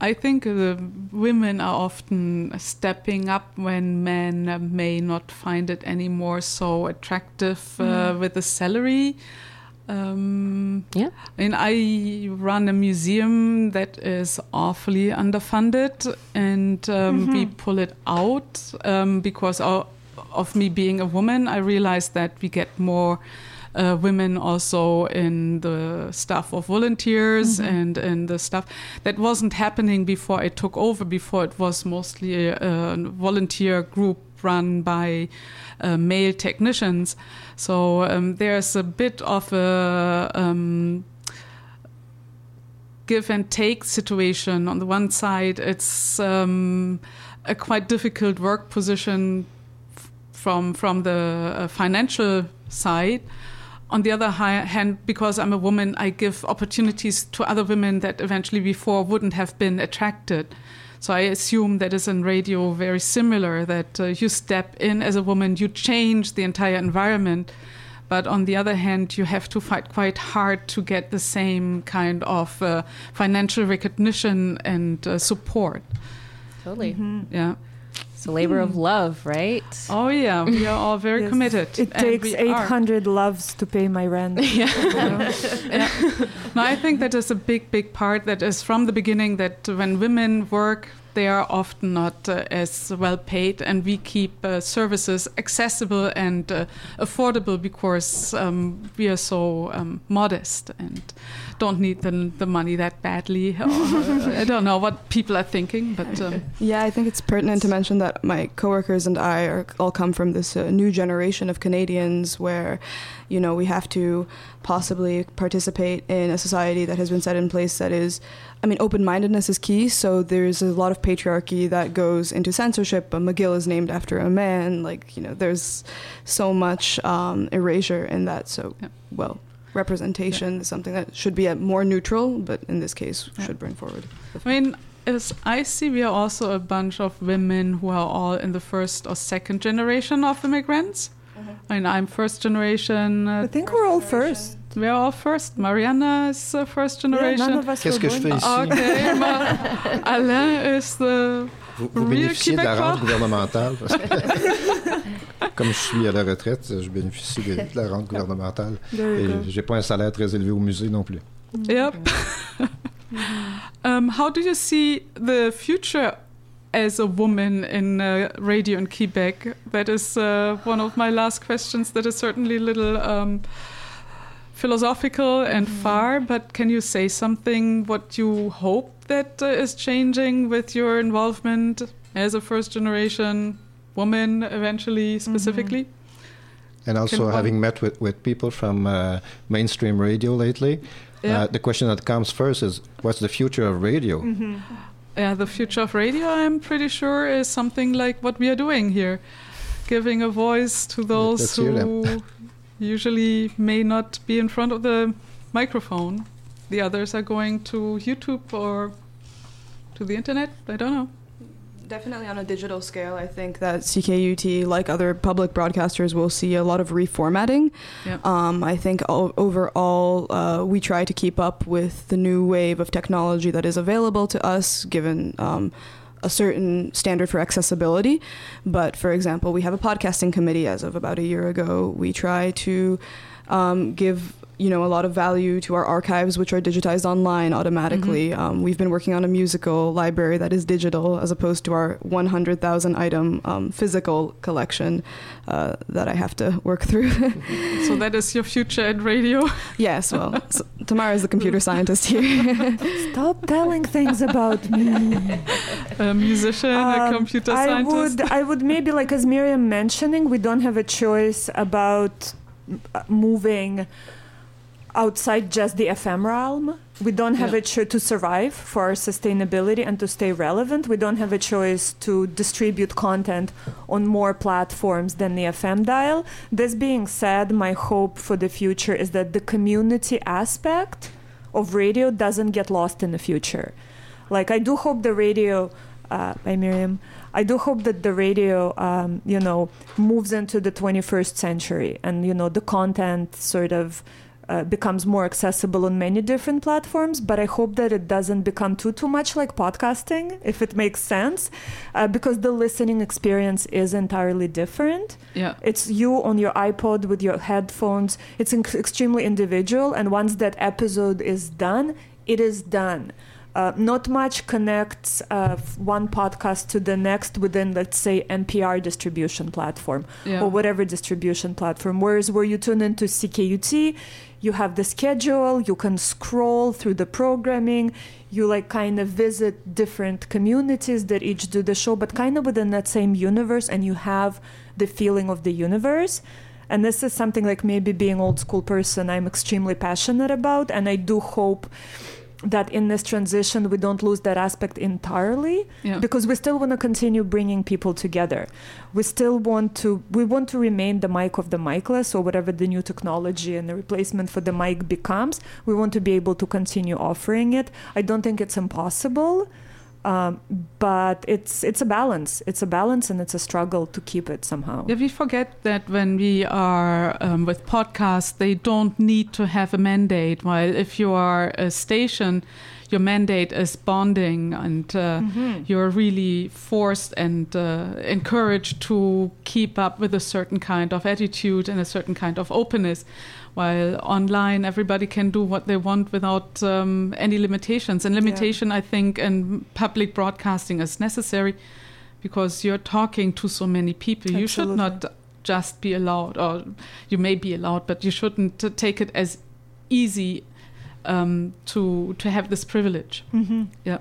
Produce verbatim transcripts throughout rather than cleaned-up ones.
I think uh, women are often stepping up when men uh, may not find it anymore so attractive uh, mm. with the salary. Um, yeah. And I run a museum that is awfully underfunded, and um, mm-hmm. we pull it out um, because of, of me being a woman. I realized that we get more uh, women also in the staff of volunteers mm-hmm. and in the stuff that wasn't happening before I took over. Before it was mostly a, a volunteer group run by uh, male technicians. So um, there's a bit of a um, give and take situation. On the one side, it's um, a quite difficult work position f- from from the uh, financial side. On the other hand, because I'm a woman, I give opportunities to other women that eventually before wouldn't have been attracted. So I assume that is in radio very similar, that uh, you step in as a woman, you change the entire environment. But on the other hand, you have to fight quite hard to get the same kind of uh, financial recognition and uh, support. Totally. Mm-hmm. Yeah. It's a labor of love, right? Oh, yeah. We are all very yes. committed. It takes eight hundred are. loves to pay my rent. Yeah. You know? Yeah. No, I think that is a big, big part that is from the beginning that when women work, they are often not uh, as well paid, and we keep uh, services accessible and uh, affordable because um, we are so um, modest and don't need the, the money that badly. Or, uh, I don't know what people are thinking, but um, yeah, I think it's pertinent to mention that my coworkers and I are all come from this uh, new generation of Canadians where, you know, we have to possibly participate in a society that has been set in place that is, I mean, open-mindedness is key, so there's a lot of patriarchy that goes into censorship. But McGill is named after a man. Like, you know, there's so much um, erasure in that. So, yeah. well, representation yeah. is something that should be more neutral, but in this case, yeah. should bring forward. I mean, as I see, we are also a bunch of women who are all in the first or second generation of immigrants. Mm-hmm. I mean, I'm first generation. Uh, I think we're all first. We're all first. Mariana is uh, first generation. Yeah, none of us Qu'est-ce que je fais ici? Okay. Alain is the Vous, vous bénéficiez de la rente gouvernementale. Parce que, comme je suis à la retraite, je bénéficie de, de la rente gouvernementale. Et j'ai pas un salaire très élevé au musée non plus. Yep. um, how do you see the future as a woman in uh, radio in Quebec? That is uh, one of my last questions. That is certainly a little um, philosophical and mm. far, but can you say something what you hope that uh, is changing with your involvement as a first generation woman eventually specifically? Mm-hmm. And also can having one... met with, with people from uh, mainstream radio lately, yeah. uh, the question that comes first is, what's the future of radio? Mm-hmm. Yeah, the future of radio, I'm pretty sure, is something like what we are doing here, giving a voice to those who usually may not be in front of the microphone. The others are going to YouTube or to the internet. I don't know. Definitely on a digital scale, I think that C K U T, like other public broadcasters, will see a lot of reformatting. Yep. Um, I think o- overall, uh, we try to keep up with the new wave of technology that is available to us, given um, a certain standard for accessibility. But for example, we have a podcasting committee as of about a year ago. We try to um, give you know, a lot of value to our archives, which are digitized online automatically. Mm-hmm. Um, we've been working on a musical library that is digital, as opposed to our one hundred thousand item um, physical collection uh, that I have to work through. So that is your future at radio? Yes, well, so Tamara is the computer scientist here. Stop telling things about me. A musician, um, a computer I scientist? Would, I would maybe, like as Miriam mentioning, we don't have a choice about moving outside just the F M realm. We don't have yeah. a choice to survive for our sustainability and to stay relevant. We don't have a choice to distribute content on more platforms than the F M dial. This being said, my hope for the future is that the community aspect of radio doesn't get lost in the future. Like, I do hope the radio, uh, by Miriam, I do hope that the radio, um, you know, moves into the twenty-first century and, you know, the content sort of uh, becomes more accessible on many different platforms, but I hope that it doesn't become too too much like podcasting, if it makes sense, uh, because the listening experience is entirely different. Yeah, it's you on your iPod with your headphones. It's in- extremely individual, and once that episode is done, it is done. Uh, not much connects uh, one podcast to the next within, let's say, N P R distribution platform yeah. or whatever distribution platform. Whereas where you tune into C K U T, you have the schedule, you can scroll through the programming, you like kind of visit different communities that each do the show, but kind of within that same universe, and you have the feeling of the universe. And this is something like maybe being old school person I'm extremely passionate about, and I do hope that in this transition we don't lose that aspect entirely, yeah. because we still want to continue bringing people together. We still want to we want to remain the mic of the micless, or whatever the new technology and the replacement for the mic becomes. We want to be able to continue offering it. I don't think it's impossible, um, but it's it's a balance. It's a balance, and it's a struggle to keep it somehow. Yeah, we forget that when we are um, with podcasts, they don't need to have a mandate. While if you are a station, your mandate is bonding, and uh, mm-hmm. you're really forced and uh, encouraged to keep up with a certain kind of attitude and a certain kind of openness. While online, everybody can do what they want without um, any limitations. And limitation, yeah. I think, in public broadcasting is necessary, because you're talking to so many people. Absolutely. You should not just be allowed, or you may be allowed, but you shouldn't take it as easy um, to to have this privilege. Mm-hmm. Yeah.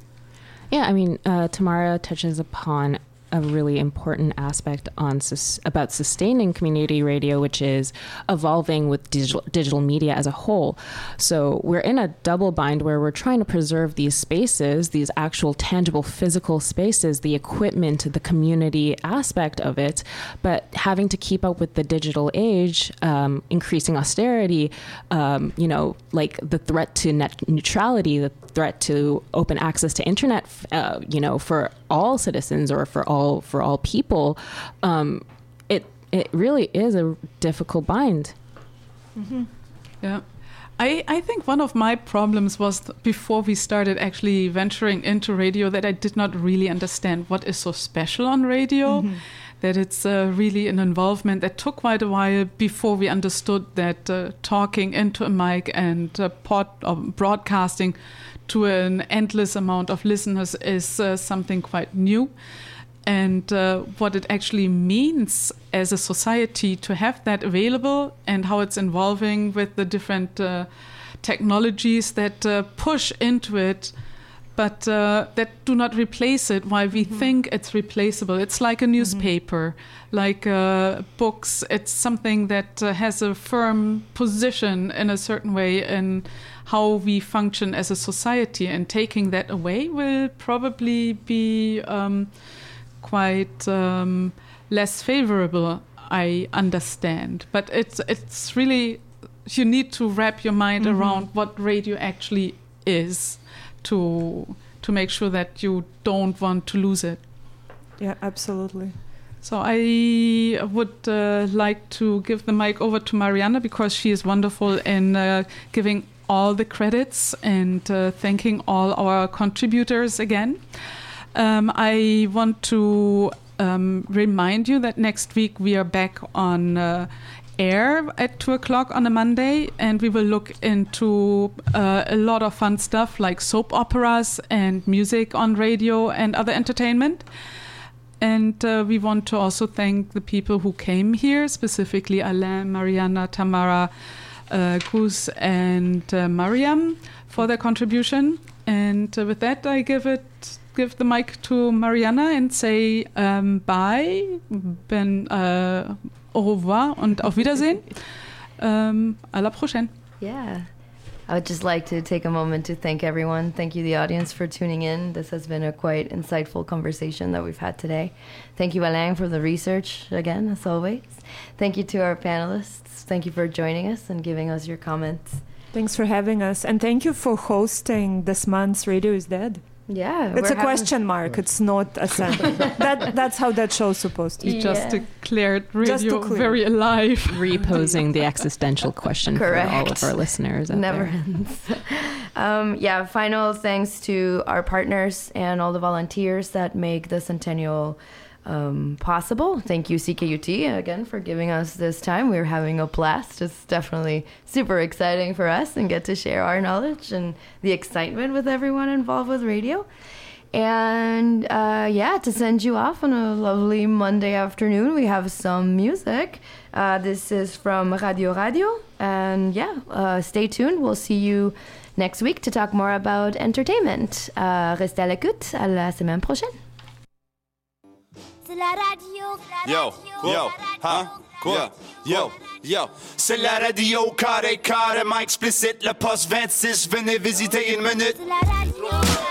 Yeah, I mean, uh, Tamara touches upon a really important aspect on sus- about sustaining community radio, which is evolving with digital digital media as a whole. So we're in a double bind where we're trying to preserve these spaces, these actual tangible physical spaces, the equipment, the community aspect of it, but having to keep up with the digital age, um, increasing austerity, um, you know, like the threat to net neutrality, the threat to open access to internet, uh, you know, for all citizens or for all for all people. Um, it it really is a difficult bind. Mm-hmm. Yeah. I, I think one of my problems was th- before we started actually venturing into radio, that I did not really understand what is so special on radio. Mm-hmm. That it's uh, really an involvement that took quite a while before we understood that uh, talking into a mic and uh, pod, uh, broadcasting to an endless amount of listeners is uh, something quite new. And uh, what it actually means as a society to have that available, and how it's involving with the different uh, technologies that uh, push into it, but uh, that do not replace it, while we mm-hmm. think it's replaceable. It's like a newspaper, mm-hmm. like uh, books. It's something that uh, has a firm position in a certain way in how we function as a society, and taking that away will probably be um, quite um, less favorable, I understand. But it's it's really, you need to wrap your mind mm-hmm. around what radio actually is, to to make sure that you don't want to lose it. Yeah, absolutely. So I would uh, like to give the mic over to Mariana, because she is wonderful in uh, giving all the credits and uh, thanking all our contributors again. Um, I want to um, remind you that next week we are back on uh, air at two o'clock on a Monday, and we will look into uh, a lot of fun stuff like soap operas and music on radio and other entertainment. And uh, we want to also thank the people who came here, specifically Alain, Mariana, Tamara, uh, Gus, and uh, Mariam for their contribution. And uh, with that, I give it give the mic to Mariana and say um, bye, ben, uh, au revoir und auf Wiedersehen. Um, à la prochaine. Yeah. I would just like to take a moment to thank everyone. Thank you, the audience, for tuning in. This has been a quite insightful conversation that we've had today. Thank you, Alain, for the research again, as always. Thank you to our panelists. Thank you for joining us and giving us your comments. Thanks for having us. And thank you for hosting this month's Radio is Dead. Yeah. It's a having... question mark. It's not a sentence. that, that's how that show's supposed to be. You just yeah. declared radio clear. Very alive. Reposing the existential question Correct. For all of our listeners out Never there. ends. um, yeah, final thanks to our partners and all the volunteers that make the Centennial Um, possible. Thank you, C K U T, again, for giving us this time. We're having a blast. It's definitely super exciting for us and get to share our knowledge and the excitement with everyone involved with radio. And uh, yeah, to send you off on a lovely Monday afternoon, we have some music. Uh, this is from Radio Radio. And yeah, uh, stay tuned. We'll see you next week to talk more about entertainment. Uh, restez à l'écoute. À la semaine prochaine. C'est la radio, la yo, radio, yo, la hein? Quoi? Yo, yo, c'est la radio, carré, carrément explicite, le poste vingt-six, venez visiter une minute. C'est la radio.